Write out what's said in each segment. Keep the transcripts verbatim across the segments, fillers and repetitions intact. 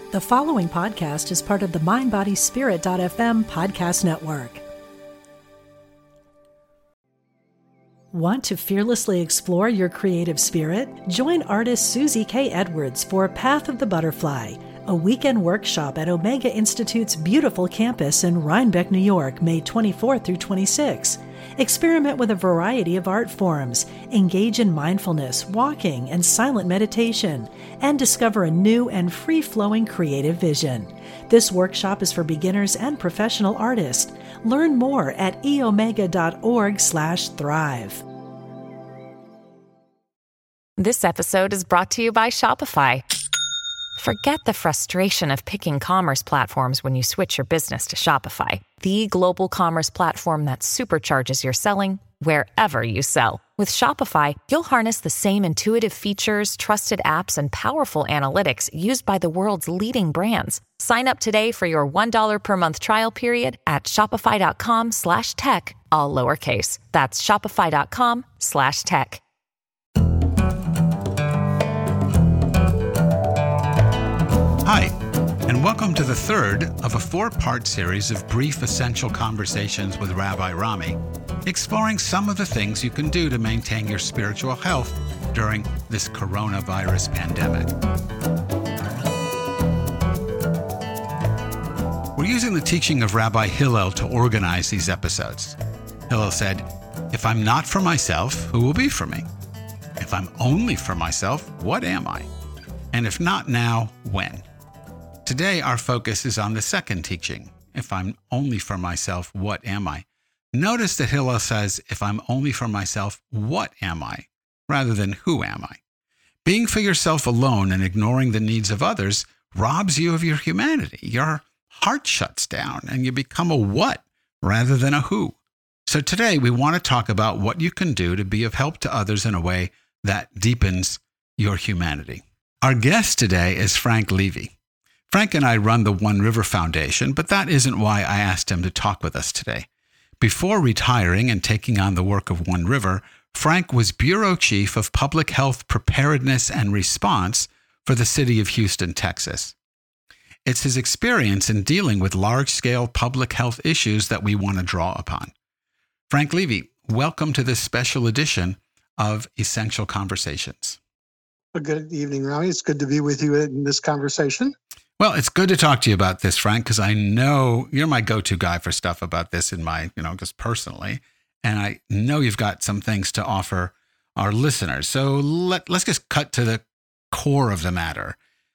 The following podcast is part of the mind body spirit dot f m podcast network. Want to fearlessly explore your creative spirit? Join artist Susie K. Edwards for Path of the Butterfly, a weekend workshop at Omega Institute's beautiful campus in Rhinebeck, New York, May twenty-fourth through twenty-sixth. Experiment with a variety of art forms, engage in mindfulness, walking, and silent meditation, and discover a new and free-flowing creative vision. This workshop is for beginners and professional artists. Learn more at e omega dot org slash thrive. This episode is brought to you by Shopify. Forget the frustration of picking commerce platforms when you switch your business to Shopify, the global commerce platform that supercharges your selling wherever you sell. With Shopify, you'll harness the same intuitive features, trusted apps, and powerful analytics used by the world's leading brands. Sign up today for your one dollar per month trial period at shopify.com slash tech, all lowercase. That's shopify.com slash tech. Hi, and welcome to the third of a four-part series of brief essential conversations with Rabbi Rami, exploring some of the things you can do to maintain your spiritual health during this coronavirus pandemic. We're using the teaching of Rabbi Hillel to organize these episodes. Hillel said, "If I'm not for myself, who will be for me? If I'm only for myself, what am I? And if not now, when?" Today, our focus is on the second teaching. If I'm only for myself, what am I? Notice that Hillel says, if I'm only for myself, what am I? Rather than who am I? Being for yourself alone and ignoring the needs of others robs you of your humanity. Your heart shuts down and you become a what rather than a who. So today, we want to talk about what you can do to be of help to others in a way that deepens your humanity. Our guest today is Frank Levy. Frank and I run the One River Foundation, but that isn't why I asked him to talk with us today. Before retiring and taking on the work of One River, Frank was Bureau Chief of Public Health Preparedness and Response for the city of Houston, Texas. It's his experience in dealing with large-scale public health issues that we want to draw upon. Frank Levy, welcome to this special edition of Essential Conversations. Well, good evening, Rami. It's good to be with you in this conversation. Well, it's good to talk to you about this, Frank, because I know you're my go-to guy for stuff about this in my, you know, just personally. And I know you've got some things to offer our listeners. So let, let's just cut to the core of the matter.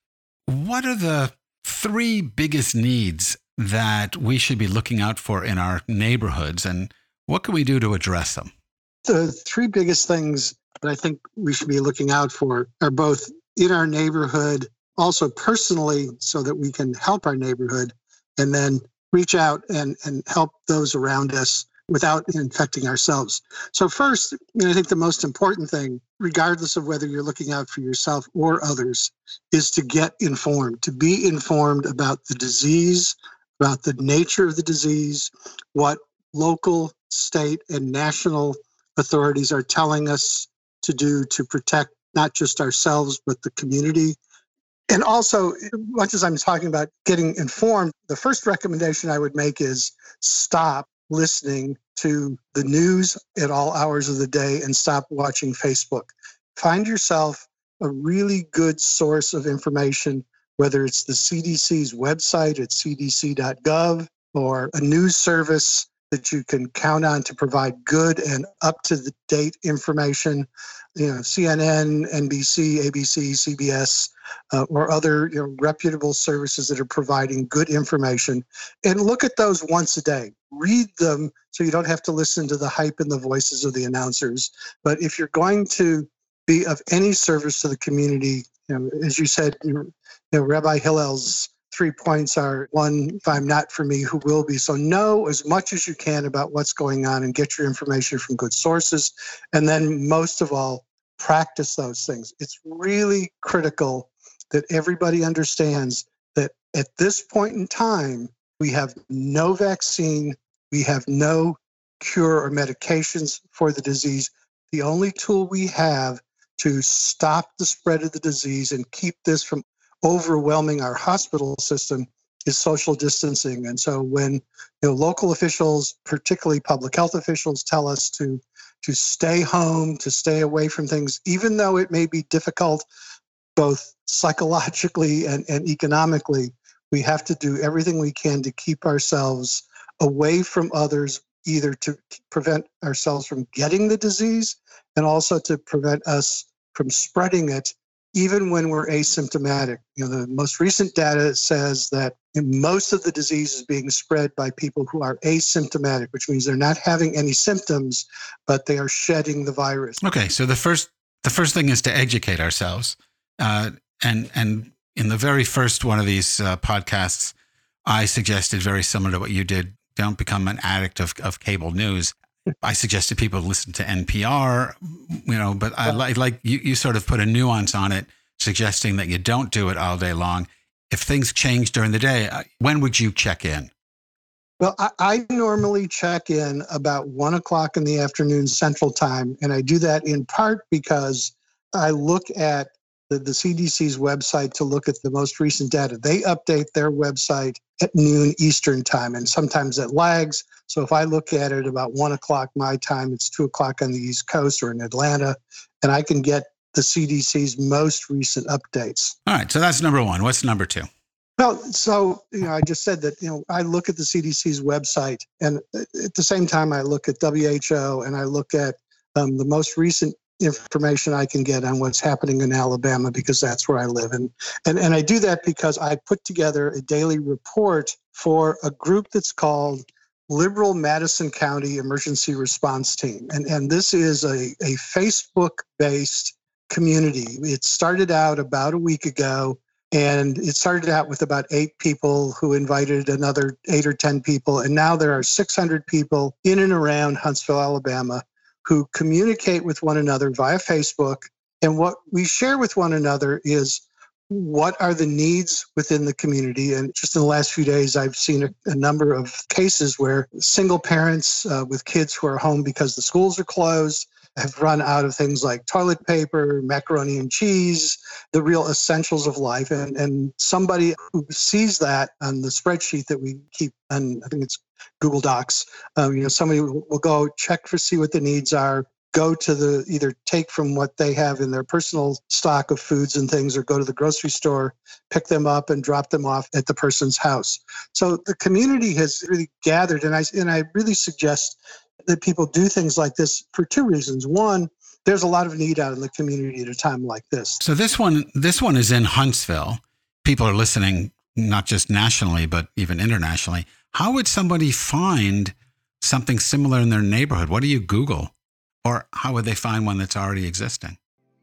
What are the three biggest needs that we should be looking out for in our neighborhoods, and what can we do to address them? The three biggest things that I think we should be looking out for are both in our neighborhood, also personally, so that we can help our neighborhood, and then reach out and, and help those around us without infecting ourselves. So first, I think the most important thing, regardless of whether you're looking out for yourself or others, is to get informed, to be informed about the disease, about the nature of the disease, what local, state, and national authorities are telling us to do to protect not just ourselves, but the community. And also, much as I'm talking about getting informed, the first recommendation I would make is stop listening to the news at all hours of the day and stop watching Facebook. Find yourself a really good source of information, whether it's the C D C's website at c d c dot gov or a news service that you can count on to provide good and up-to-the-date information, you know, C N N, N B C, A B C, C B S, uh, or other you know, reputable services that are providing good information. And look at those once a day. Read them so you don't have to listen to the hype and the voices of the announcers. But if you're going to be of any service to the community, you know, as you said, you know, Rabbi Hillel's three points are, one, if I'm not for me, who will be? So know as much as you can about what's going on and get your information from good sources. And then most of all, practice those things. It's really critical that everybody understands that at this point in time, we have no vaccine, we have no cure or medications for the disease. The only tool we have to stop the spread of the disease and keep this from overwhelming our hospital system is social distancing. And so when, you know, local officials, particularly public health officials, tell us to to stay home, to stay away from things, even though it may be difficult both psychologically and, and economically, we have to do everything we can to keep ourselves away from others, either to prevent ourselves from getting the disease and also to prevent us from spreading it, even when we're asymptomatic. You know, the most recent data says that most of the disease is being spread by people who are asymptomatic, which means they're not having any symptoms, but they are shedding the virus. Okay, so the first the first thing is to educate ourselves. Uh, and and in the very first one of these uh, podcasts, I suggested, very similar to what you did, don't become an addict of, of cable news. I suggested people listen to N P R, you know, but I like, like you, you sort of put a nuance on it, suggesting that you don't do it all day long. If things change during the day, when would you check in? Well, I, I normally check in about one o'clock in the afternoon Central Time. And I do that in part because I look at the, the C D C's website to look at the most recent data. They update their website at noon Eastern Time, and sometimes it lags. So if I look at it about one o'clock my time, it's two o'clock on the East Coast or in Atlanta, and I can get the C D C's most recent updates. All right, so that's number one. What's number two? Well, so, you know, I just said that, you know, I look at the C D C's website, and at the same time I look at W H O and I look at um, the most recent information I can get on what's happening in Alabama, because that's where I live. And, and, and I do that because I put together a daily report for a group that's called Liberal Madison County Emergency Response Team. And, and this is a, a Facebook-based community. It started out about a week ago, and it started out with about eight people who invited another eight or ten people. And now there are six hundred people in and around Huntsville, Alabama, who communicate with one another via Facebook. And what we share with one another is what are the needs within the community. And just in the last few days, I've seen a, a number of cases where single parents uh, with kids who are home because the schools are closed have run out of things like toilet paper, macaroni and cheese, the real essentials of life. And, and somebody who sees that on the spreadsheet that we keep on, I think it's Google Docs, um, you know, somebody will, will go check for, see what the needs are, go to the, either take from what they have in their personal stock of foods and things, or go to the grocery store, pick them up and drop them off at the person's house. So the community has really gathered, and I, and I really suggest that people do things like this for two reasons. One, there's a lot of need out in the community at a time like this. So this one, this one is in Huntsville. People are listening, not just nationally, but even internationally. How would somebody find something similar in their neighborhood? What do you Google? Or how would they find one that's already existing?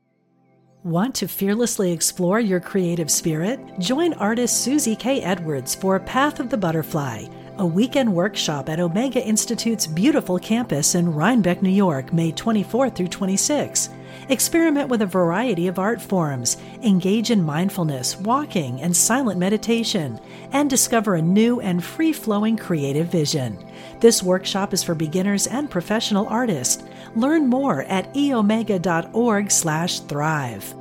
Want to fearlessly explore your creative spirit? Join artist Susie K. Edwards for Path of the Butterfly, a weekend workshop at Omega Institute's beautiful campus in Rhinebeck, New York, May twenty-fourth through twenty-sixth. Experiment with a variety of art forms, engage in mindfulness, walking, and silent meditation, and discover a new and free-flowing creative vision. This workshop is for beginners and professional artists. Learn more at eomega.org slash thrive.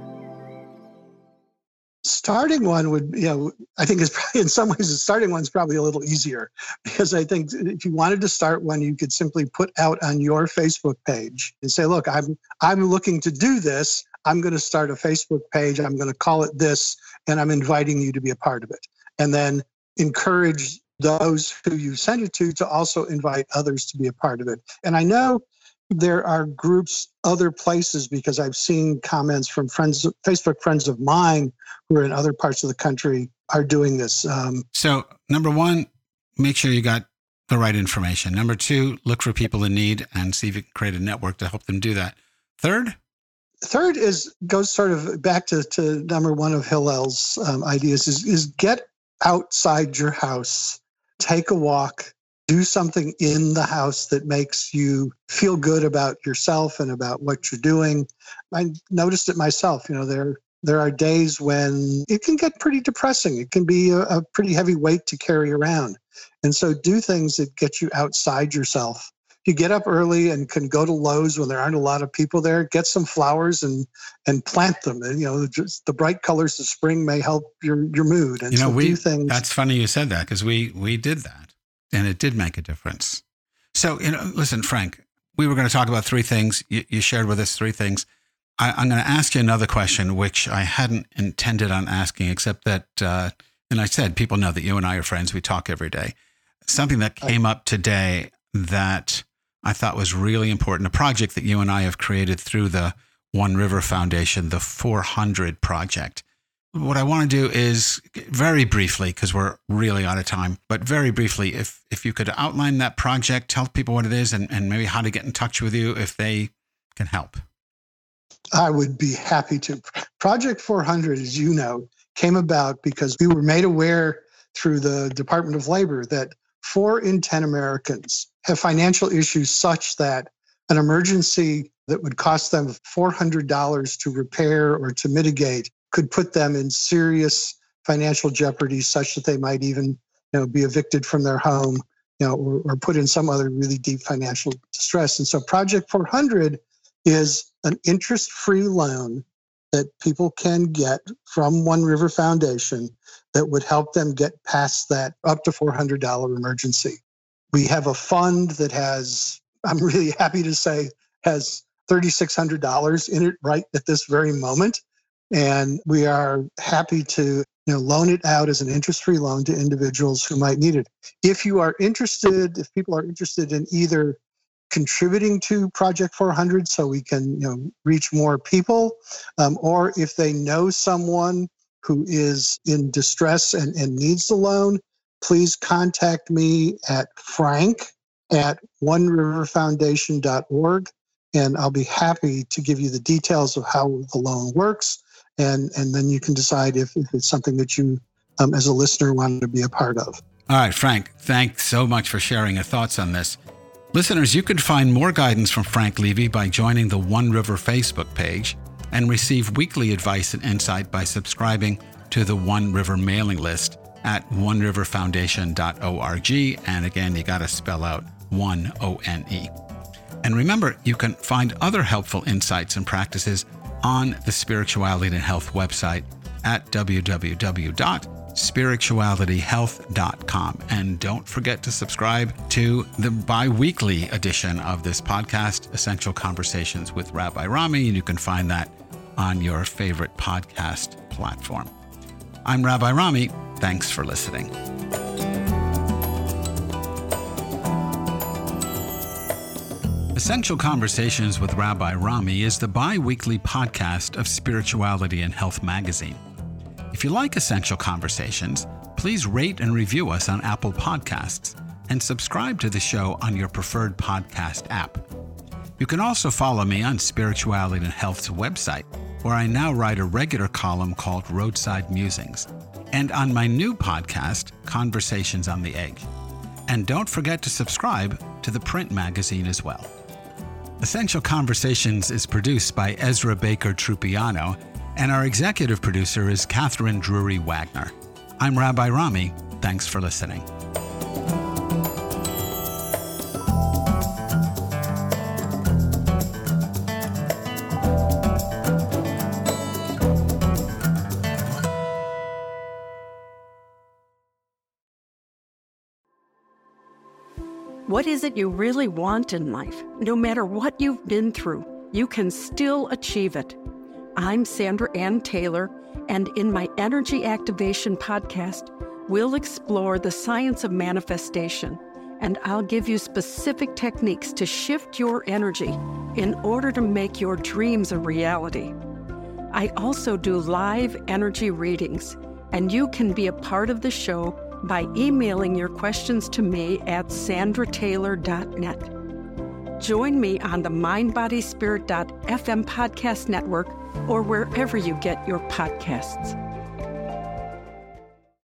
Starting one would, you know, I think is probably, in some ways, the starting one's probably a little easier, because I think if you wanted to start one, you could simply put out on your Facebook page and say, look, I'm I'm looking to do this. I'm going to start a Facebook page. I'm going to call it this, and I'm inviting you to be a part of it. And then encourage those who you send it to to also invite others to be a part of it. And I know there are groups other places, because I've seen comments from friends, Facebook friends of mine who are in other parts of the country are doing this. Um, so number one, make sure you got the right information. Number two, look for people in need and see if you can create a network to help them do that. Third? Third is goes sort of back to, to number one of Hillel's um, ideas is, is get outside your house, take a walk, do something in the house that makes you feel good about yourself and about what you're doing. I noticed it myself. You know, there there are days when it can get pretty depressing. It can be a, a pretty heavy weight to carry around. And so do things that get you outside yourself. you get up early and can go to Lowe's when there aren't a lot of people there, get some flowers and and plant them. And, you know, just the bright colors of spring may help your, your mood. And you know, so we, do things. That's funny you said that, because we, we did that and it did make a difference. So, you know, listen, Frank, we were going to talk about three things. You, you shared with us three things. I, I'm going to ask you another question, which I hadn't intended on asking, except that, uh, and I said, people know that you and I are friends. We talk every day. Something that came up today that I thought was really important, a project that you and I have created through the One River Foundation, the four hundred Project. What I want to do is very briefly, because we're really out of time, but very briefly, if if you could outline that project, tell people what it is, and, and maybe how to get in touch with you if they can help. I would be happy to. Project four hundred, as you know, came about because we were made aware through the Department of Labor that four in ten Americans have financial issues such that an emergency that would cost them four hundred dollars to repair or to mitigate could put them in serious financial jeopardy, such that they might even, you know, be evicted from their home, you know, or, or put in some other really deep financial distress. And so Project four hundred is an interest-free loan that people can get from One River Foundation that would help them get past that up to four hundred dollars emergency. We have a fund that has, I'm really happy to say, has three thousand six hundred dollars in it right at this very moment. And we are happy to, you know, loan it out as an interest-free loan to individuals who might need it. If you are interested, if people are interested in either contributing to Project four hundred so we can, you know, reach more people, um, or if they know someone who is in distress and, and needs the loan, please contact me at frank at one river foundation dot org, and I'll be happy to give you the details of how the loan works, and, and then you can decide if, if it's something that you, um, as a listener, want to be a part of. All right, Frank, thanks so much for sharing your thoughts on this. Listeners, you can find more guidance from Frank Levy by joining the One River Facebook page and receive weekly advice and insight by subscribing to the One River mailing list at one river foundation dot org. And again, you got to spell out one, O N E. And remember, you can find other helpful insights and practices on the Spirituality and Health website at w w w dot spirituality health dot com. And don't forget to subscribe to the bi-weekly edition of this podcast, Essential Conversations with Rabbi Rami, and you can find that on your favorite podcast platform. I'm Rabbi Rami. Thanks for listening. Essential Conversations with Rabbi Rami is the bi-weekly podcast of Spirituality and Health magazine. If you like Essential Conversations, please rate and review us on Apple Podcasts and subscribe to the show on your preferred podcast app. You can also follow me on Spirituality and Health's website, where I now write a regular column called Roadside Musings, and on my new podcast, Conversations on the Edge. And don't forget to subscribe to the print magazine as well. Essential Conversations is produced by Ezra Baker Trupiano, and our executive producer is Catherine Drury Wagner. I'm Rabbi Rami. Thanks for listening. What is it you really want in life? No matter what you've been through, you can still achieve it. I'm Sandra Ann Taylor, and in my Energy Activation podcast, we'll explore the science of manifestation, and I'll give you specific techniques to shift your energy in order to make your dreams a reality. I also do live energy readings, and you can be a part of the show by emailing your questions to me at sandra taylor dot net. Join me on the mind body spirit dot f m podcast network or wherever you get your podcasts.